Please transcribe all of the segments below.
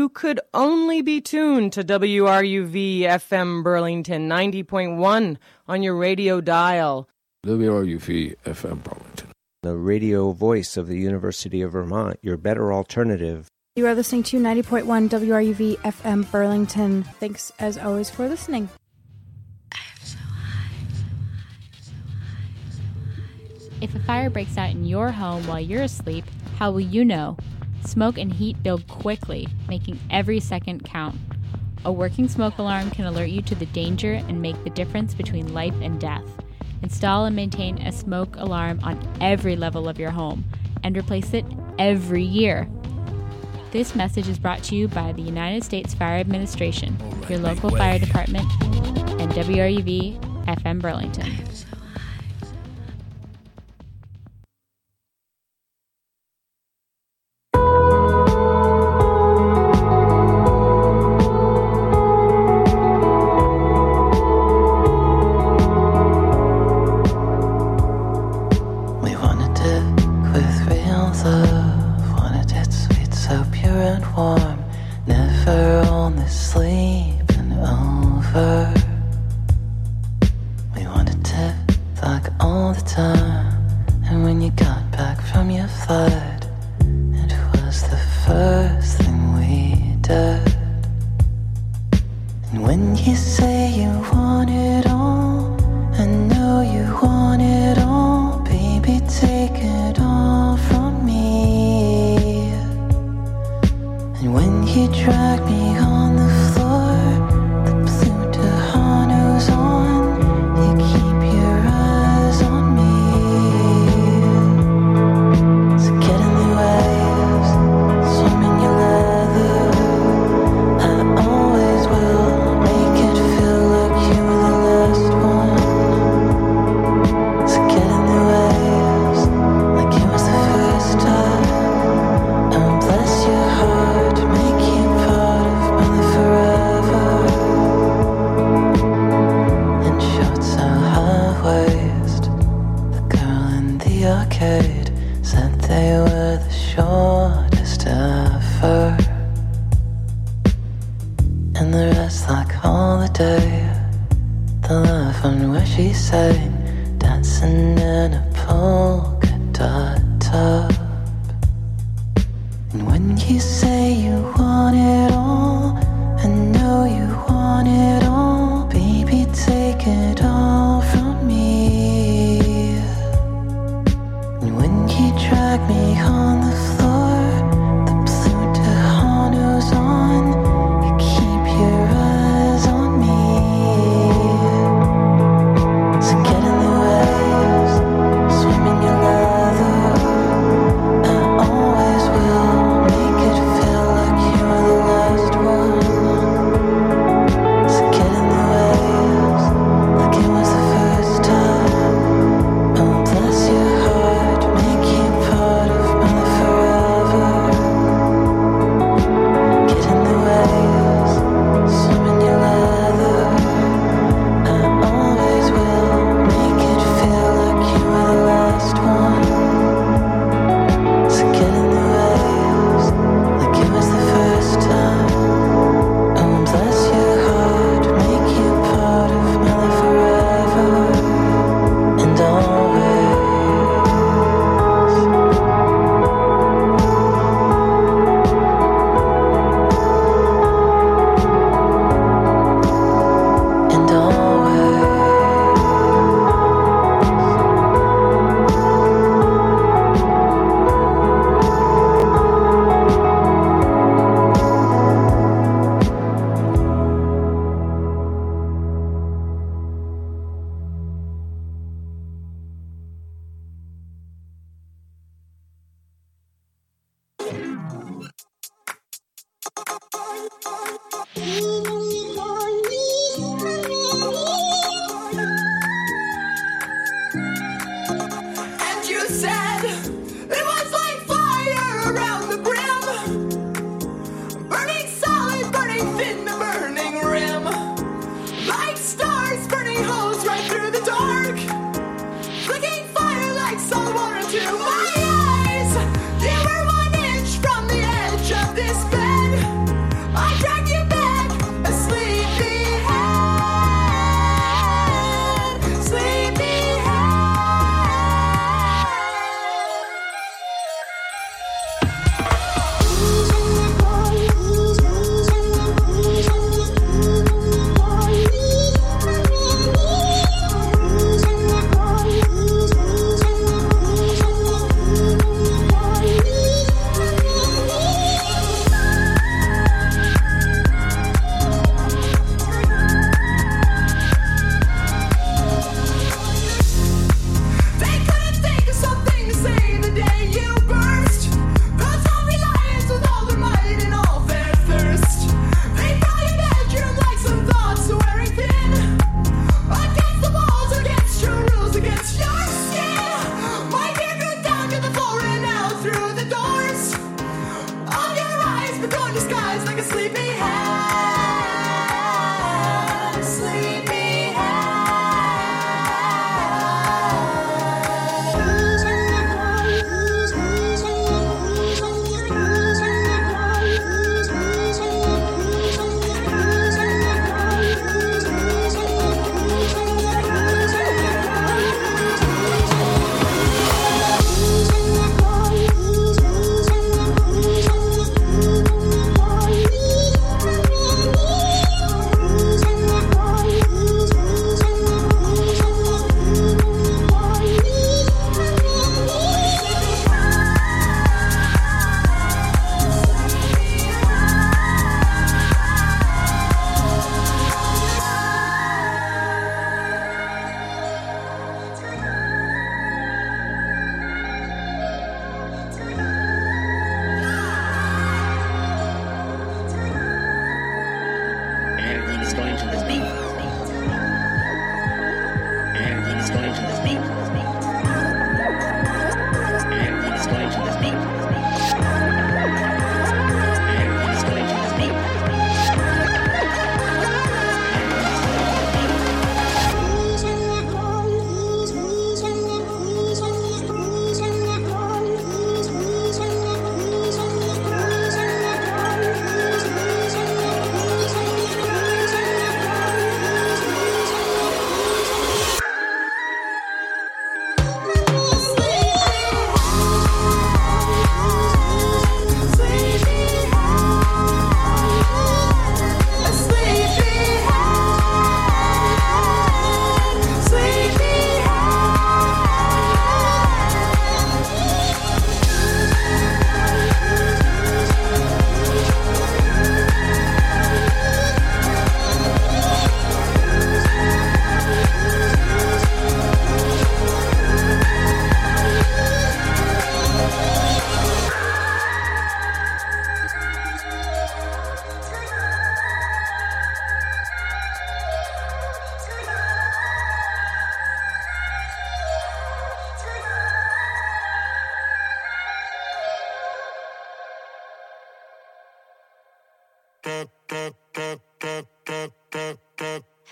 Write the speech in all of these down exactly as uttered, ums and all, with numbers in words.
you could only be tuned to W R U V F M Burlington ninety point one on your radio dial. W R U V F M Burlington, the radio voice of the University of Vermont, your better alternative. You are listening to ninety point one W R U V F M Burlington. Thanks, as always, for listening. If a fire breaks out in your home while you're asleep, how will you know? Smoke and heat build quickly, making every second count. A working smoke alarm can alert you to the danger and make the difference between life and death. Install and maintain a smoke alarm on every level of your home, and replace it every year. This message is brought to you by the United States Fire Administration, right, your local fire department, and W R U V F M Burlington. My eyes, you were one inch from the edge of this bed.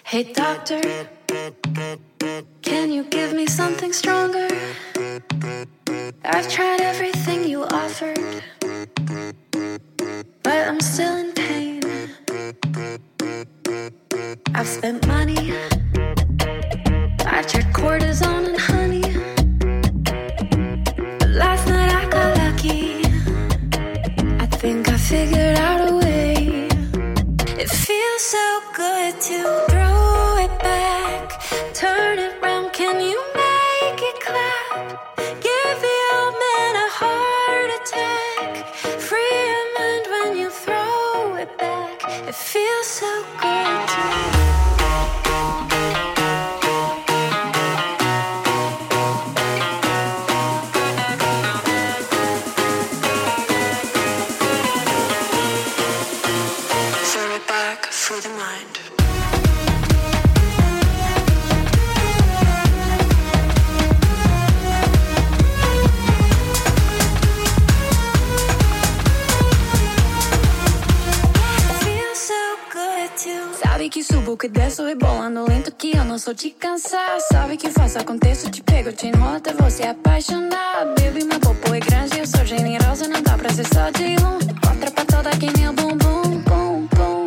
Hey doctor, can you give me something stronger? I've tried everything you offered, but I'm still in pain. I've spent money, I've checked cortisone and honey, but last night I got lucky. I think I figured out a way. It feels so good to throw it back, turn it round, can you make it clap? Give the old man a heart attack, free your mind when you throw it back. It feels so good to for the mind. Feels so good too. Sabe que subo, que desço, rebolando lento, que eu não sou de cansar. Sabe que faço, aconteço, te pego, te enrolo até você apaixonar. Baby, meu popo é grande, eu sou generosa, não dá pra ser só de um. Outra pra toda que nem o bumbum, bum, bum.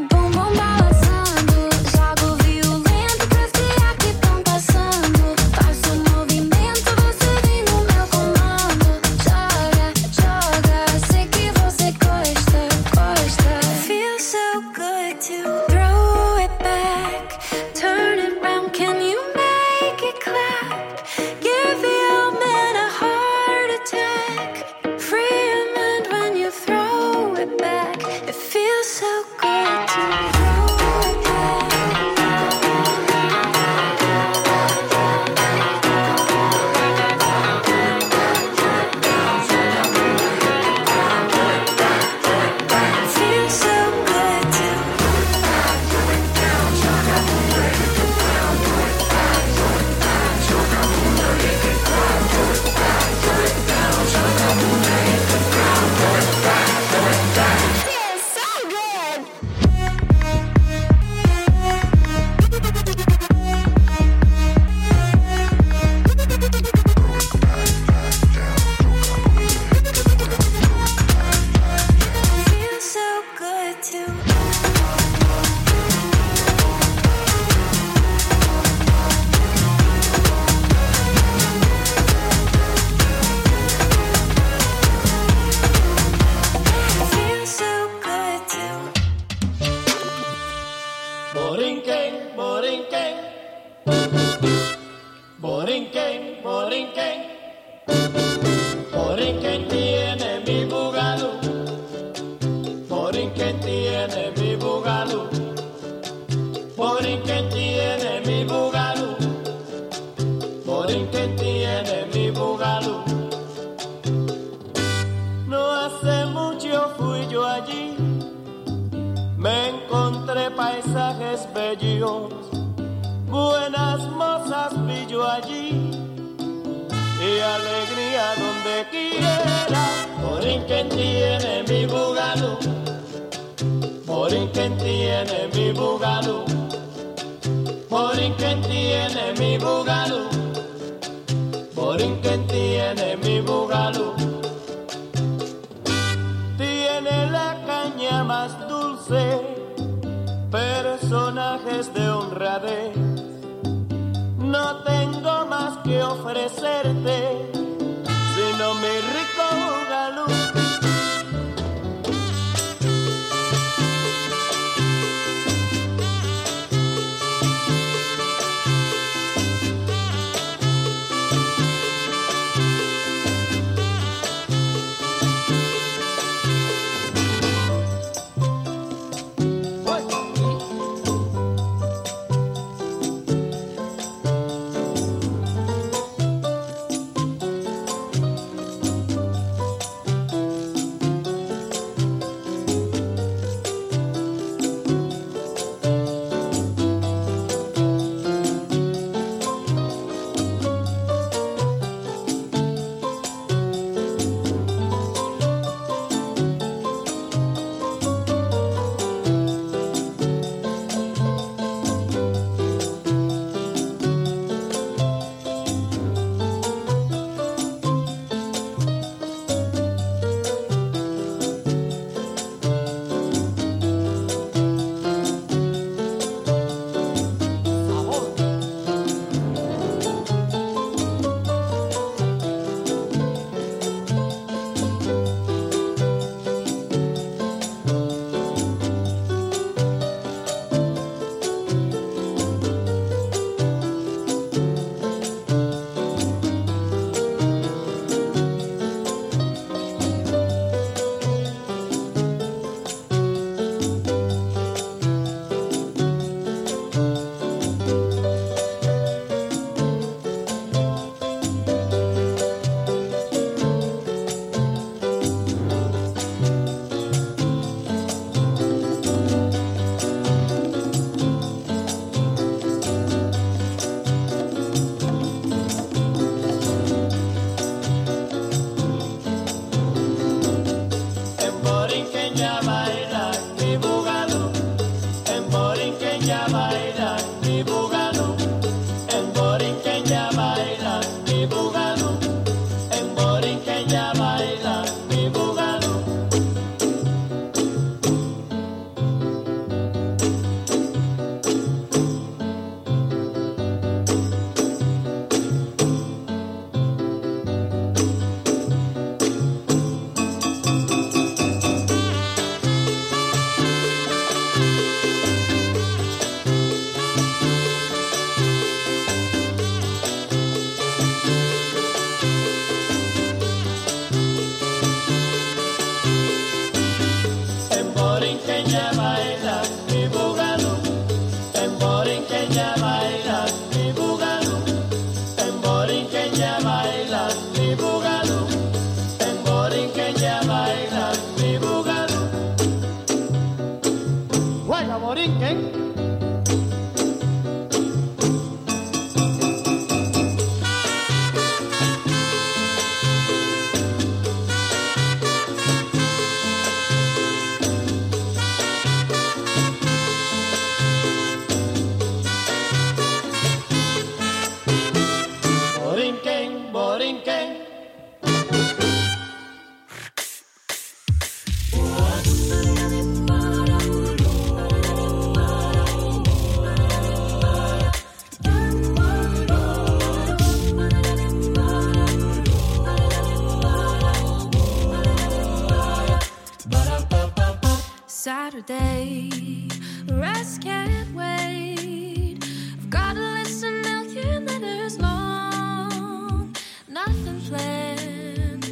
Saturday. Rest can't wait. I've got a list a million letters long. Nothing planned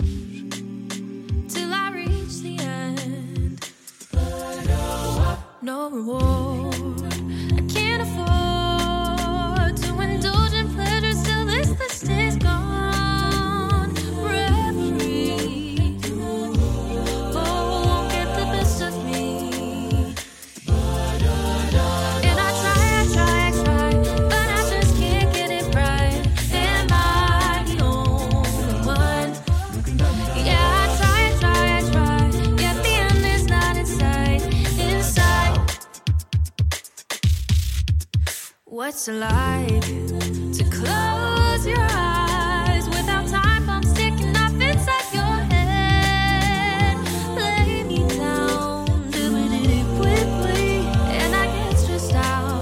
till I reach the end. No reward I can't afford to indulge in pleasures till this list is gone. Referee, oh, won't get the best of me. And I try, I try, I try, but I just can't get it right. Am I the only one? Yeah, I try, I try, I try, yet the end is not in sight. Inside, what's it like to close your eyes without time bombs ticking off inside your head? Lay me down, doing it quickly, and I get stressed out.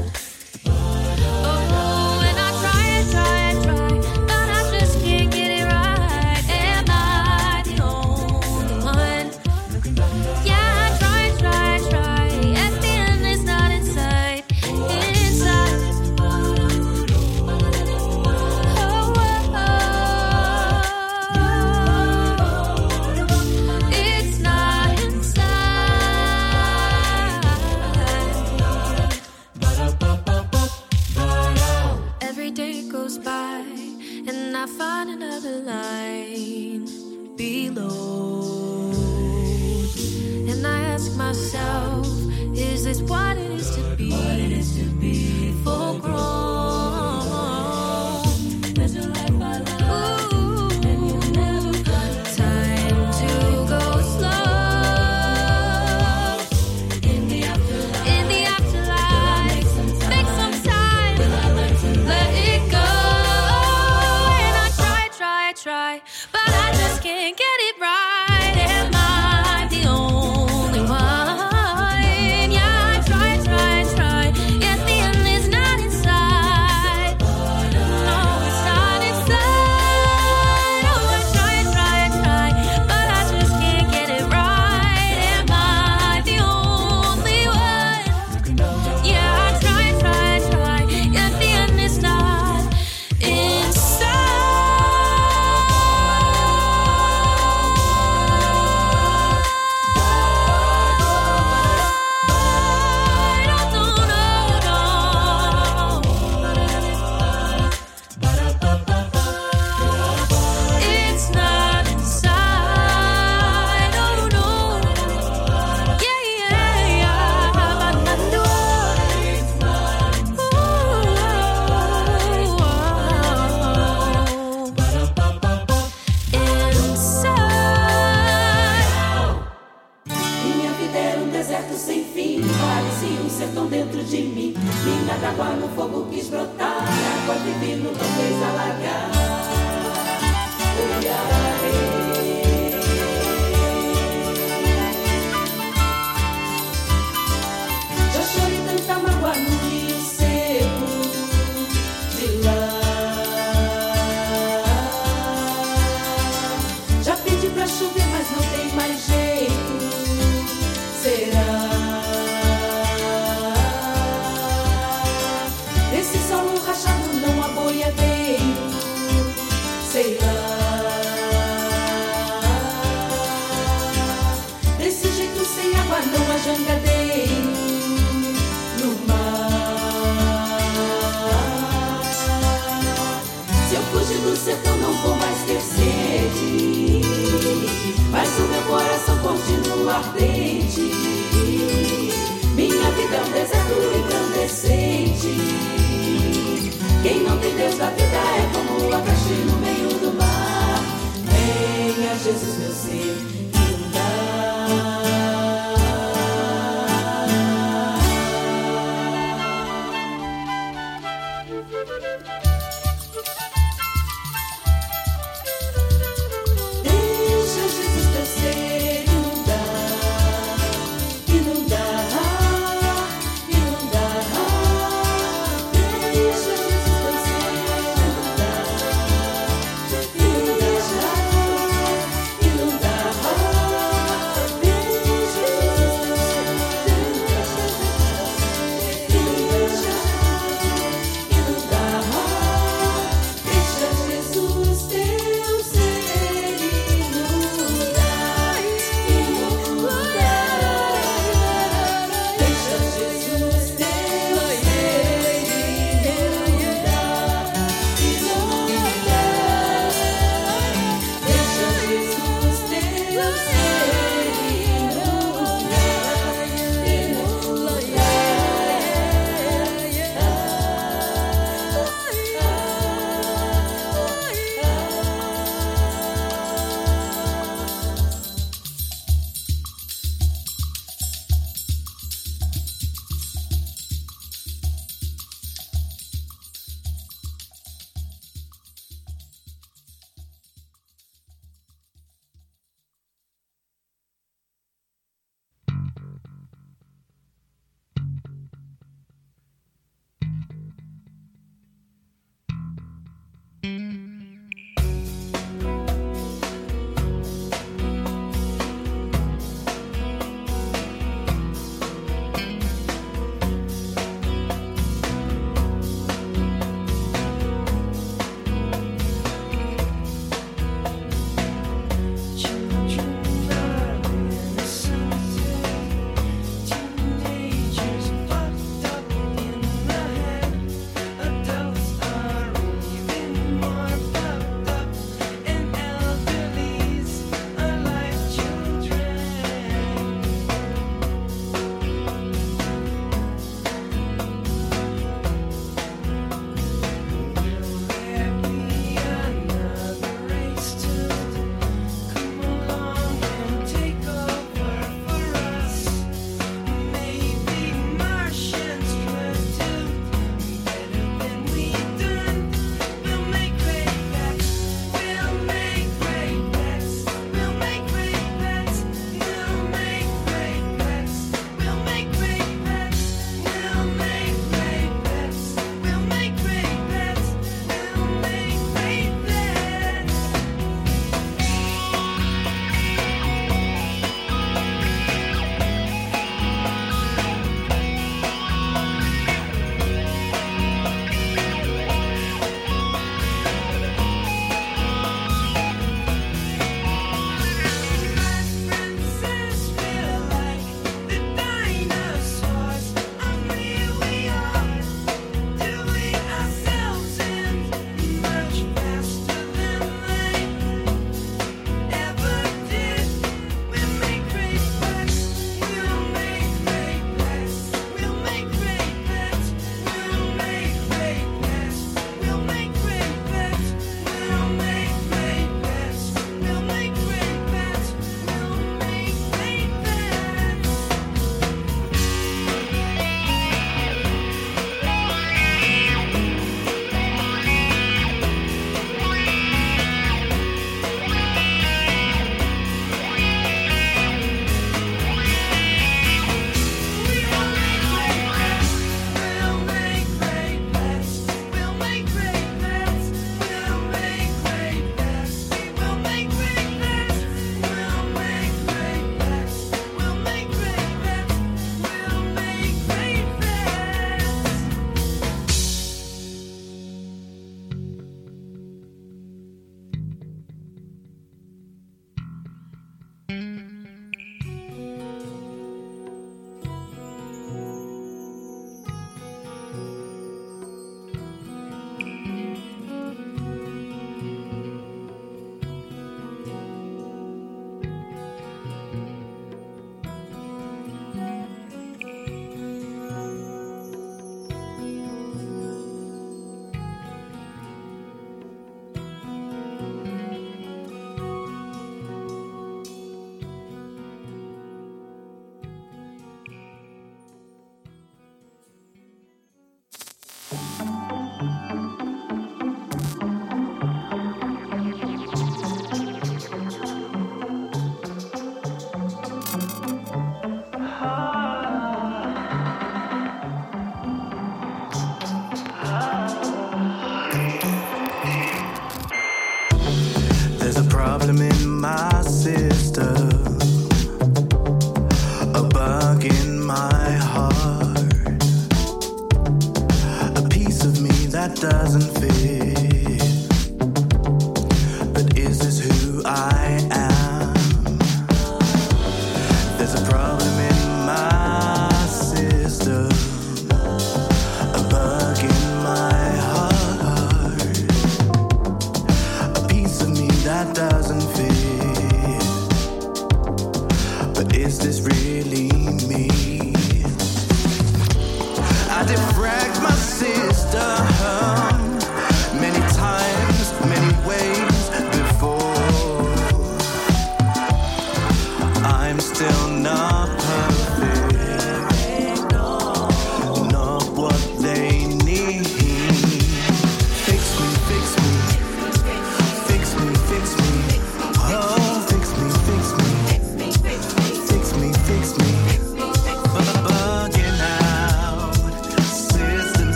Oh, and I try, I try, I try, but I just can't get it right. Am I the only one? Yeah, I try, I try, I try, at the end it's not in sight. Inside, oh, oh, oh, it's not inside. Every day goes by and I find another line below, and I ask myself, is this what it is to be? What it is to be full grown? Ooh, time to go slow. In the afterlife, in the afterlife, make some time, let it go. And I try, try, try, but I just can't get it right. Am I the only one? Yeah, I try, try, try, yet the end is not inside. No, it's not inside. Oh, I try, try, try, but I just can't get it right. Am I the only one? Yeah, I try, try, try, yet the end is not inside. It's not inside. Oh no. Yeah, yeah, yeah. Inside. Minha vida era um deserto sem fim, parecia um sertão dentro de mim. Mina d'água no fogo quis brotar, água divina não fez alagar. Oi, aê. Já chorei tanta mágoa no rio seco de lá. Já pedi pra chover, mas não tem mais jeito. Será? Esse solo rachado não há boiadeiro. Sei lá. Desse jeito sem água não há jangadeiro no mar. Se eu fugir do sertão não vou mais ter sede, mas o meu coração continua ardente. Minha vida é um deserto incandescente. Quem não tem Deus da vida é como o abacaxi no meio do mar. Venha Jesus meu ser inundar.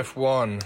F one.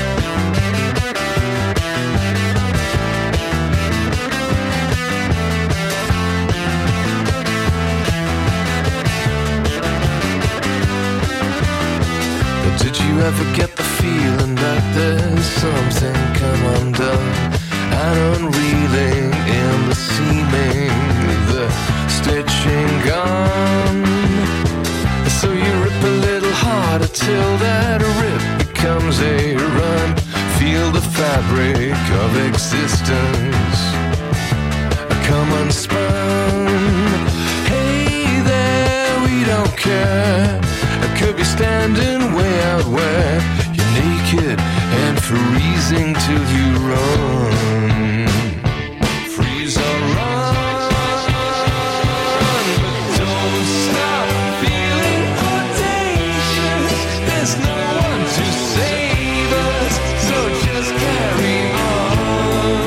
Did you ever get the feeling that there's something come undone and unreeling in the seaming, the stitching gone? So you rip a little harder till that rip becomes a run. Feel the fabric of existence come unspun. Hey there, we don't care. Could be standing way out where you're naked and freezing till you run. Freeze or run, but don't stop feeling audacious. There's no one to save us, so just carry on.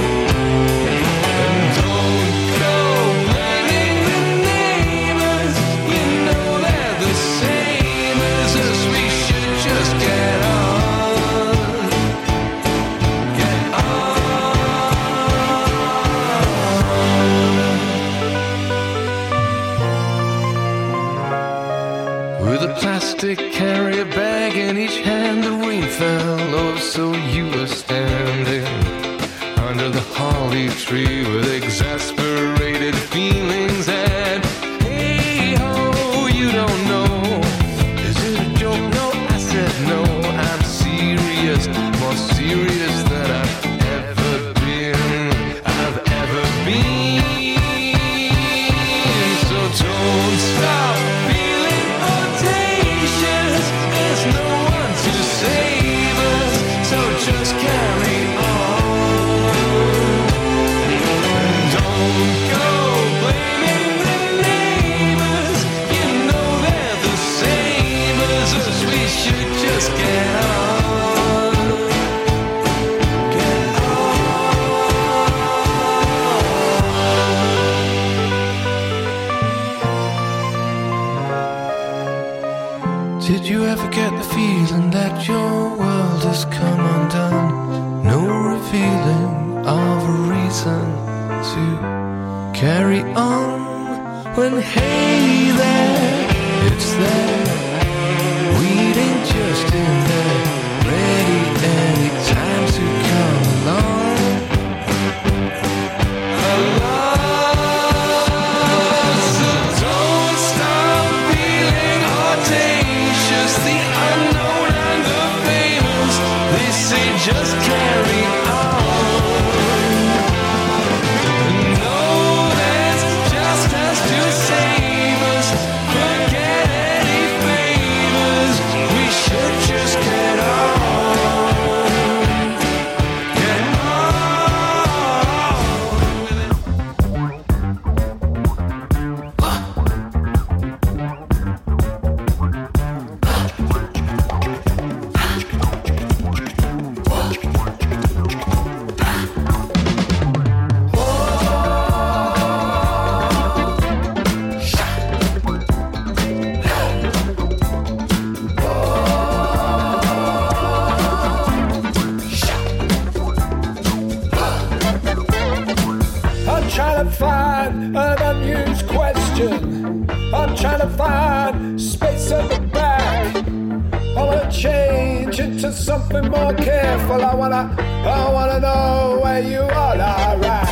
And don't go blaming the neighbors, you know they're the same. We should just get on, get on. With a plastic carrier bag in each hand, the rain fell, oh, so you were standing under the holly tree with exasperated feelings and hey ho, you don't know. No, I'm serious, more serious than I've ever been, I've ever been. So don't stop feeling audacious. There's no one to save us, so just carry on. And don't go blaming the neighbors, you know they're the same as us. We should just get on, get on. Did you ever get the feeling that your world has come undone? No revealing of a reason to carry on. When hey there, it's there, waiting just in there, ready any time to come along. Along. So don't stop feeling audacious. The unknown and the famous, they say just carry on. No, that's just us to save us. Forget any favors. We should just get on. Get I'm trying to find an unused question. I'm trying to find space at the back. I wanna change into something more careful. I wanna, I wanna know where you all are at.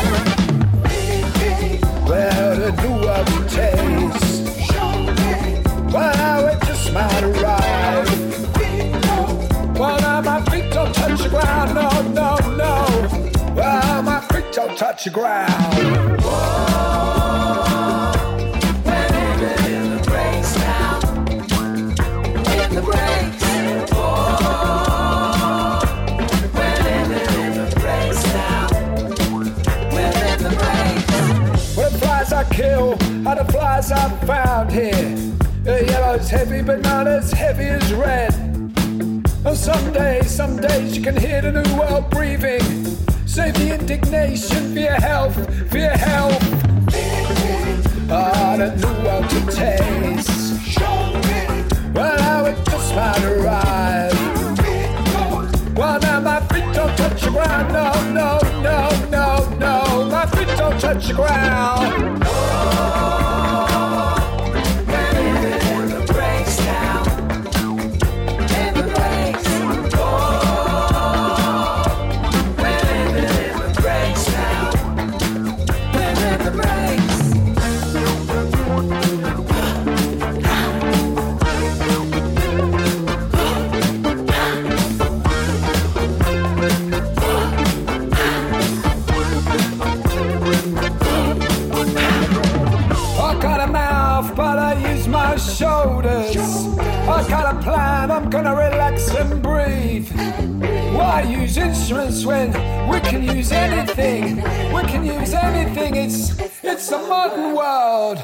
Where the new world taste. Well, now it just might arrive. Well, now my feet don't touch the ground. No, no, no. Well, my feet don't touch the ground. Whoa, when everything breaks down, in the breaks. Whoa, when everything breaks down, within the breaks. Well, the flies I kill are the flies I found here. The yellow's heavy, but not as heavy as red. And some days, some days you can hear the new world breathing. Save the indignation for your health, for your health. Ah, the new world to taste. Well, now it just might arrive. ground. No, no, no, no, no. My feet don't touch the ground. Shoulders. I got a plan, I'm gonna relax and breathe. Why use instruments when we can use anything? We can use anything, it's, it's a modern world.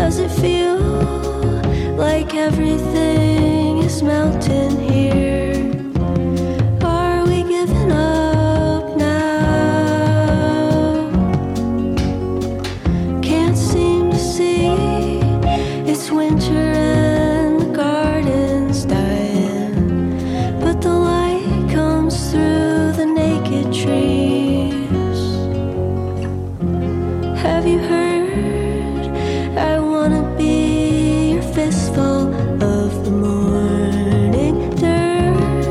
Does it feel like everything is melting here? Are we giving up now? Can't seem to see. It's winter and the garden's dying, but the light comes through the naked trees. Have you heard? I wanna be your fistful of the morning dirt.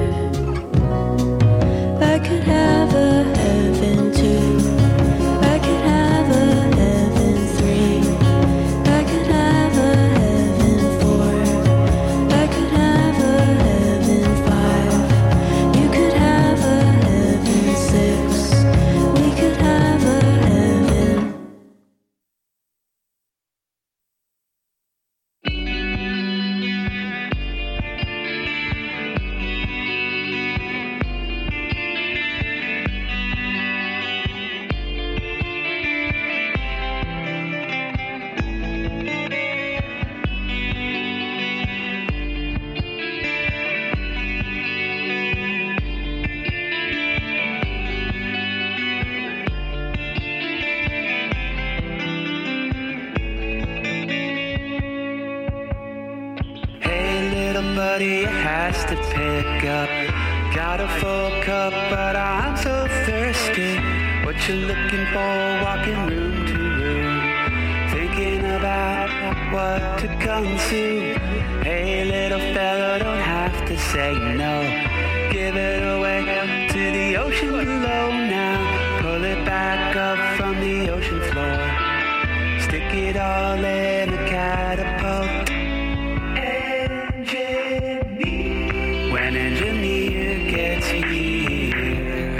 I could have a heaven two. I could have a heaven three. I could have a heaven four. I could have a heaven five. You could have a heaven six. We could have a heaven. Hey, little buddy, it has to pick up. Got a full cup, but I'm so thirsty. What you looking for, walking room to room, thinking about what to consume. Hey, little fella, don't have to say no. Give it away to the ocean below now. Pull it back up from the ocean floor. Stick it all in a catapult. When engineer gets here,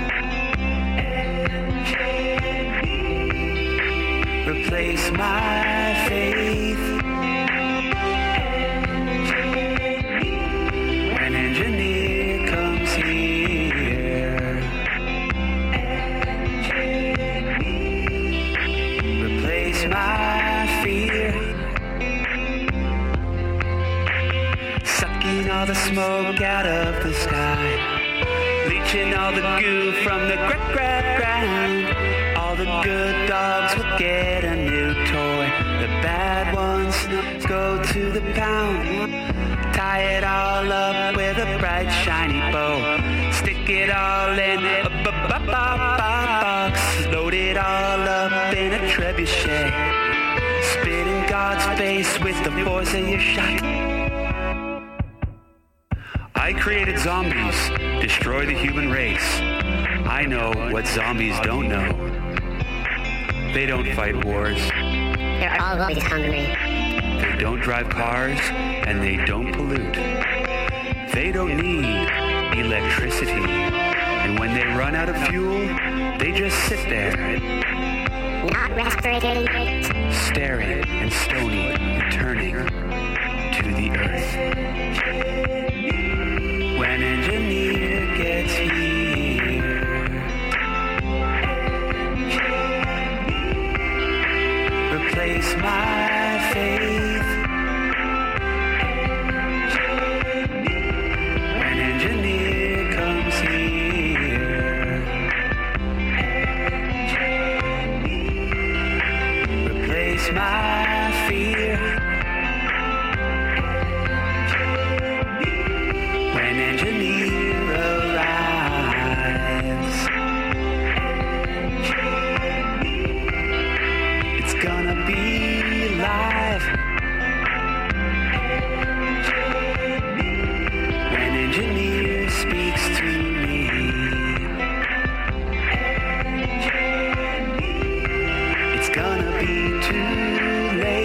replace my faith. When engineer comes here, replace my fear. Sucking all the smoke out of the sky, leaching all the goo from the gr- gr- ground. All the good dogs will get a new toy. The bad ones go to the pound. Tie it all up with a bright shiny bow. Stick it all in a b- b- b- box. Load it all up in a trebuchet. Spit in God's face with the force of your shot. I created zombies, destroy the human race. I know what zombies don't know. They don't fight wars. They're always hungry. They don't drive cars, and they don't pollute. They don't need electricity. And when they run out of fuel, they just sit there. Not respirating. Staring and stony and turning to the earth. When engineer gets here, replace my faith. When engineer comes here, replace my fear. When engineer arrives, it's gonna be live. When engineer speaks to me, it's gonna be too late.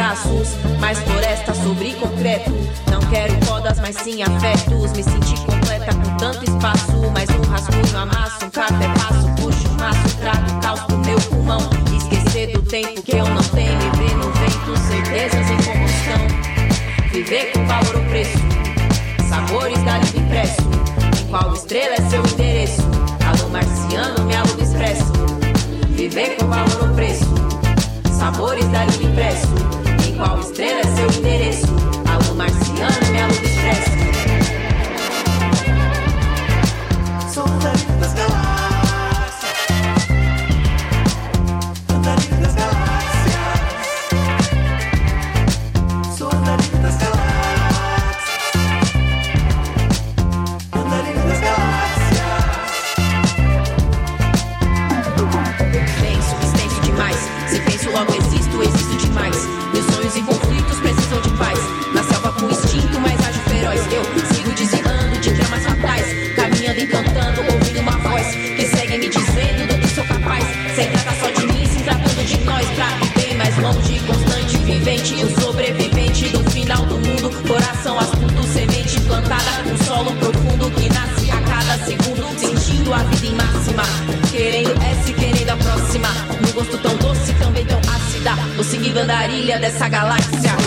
braços, mais floresta sobre concreto. Não quero podas, mas sim afetos. Me senti completa com tanto espaço, mas um rascunho amasso, um café passo, puxo um maço, trago caos pro meu pulmão. Esquecer do tempo que eu não tenho e ver no vento certezas em combustão. Viver com valor ou preço, sabores da livre impresso. Em qual estrela é seu endereço? Alô marciano, me aluga expresso. Viver com valor ou preço, sabores da livre impresso. Em qual estrela é seu endereço? Alô marciano, me aluga expresso. Sou andarilho das galáxias, andarilho das galáxias, sou andarilho das galáxias, andarilho das galáxias. Penso, extenso demais. Se penso, logo existo, existo demais. Meus sonhos e conflitos precisam de paz. Na selva com instinto, mas ajo feroz. Eu sigo desviando de dramas fatais, caminhando e cantando, ouvindo uma voz que segue me dizendo do que sou capaz. Sem tratar só de mim, se tratando de nós. Pra viver mais longe, constante, vivente, o sobrevivente do final do mundo. Coração astuto, semente plantada, um solo profundo que nasce a cada segundo, sentindo a vida em máxima, querendo essa e querendo a próxima. Num gosto tão doce, também tão ácida, vou seguindo a andarilha dessa galáxia.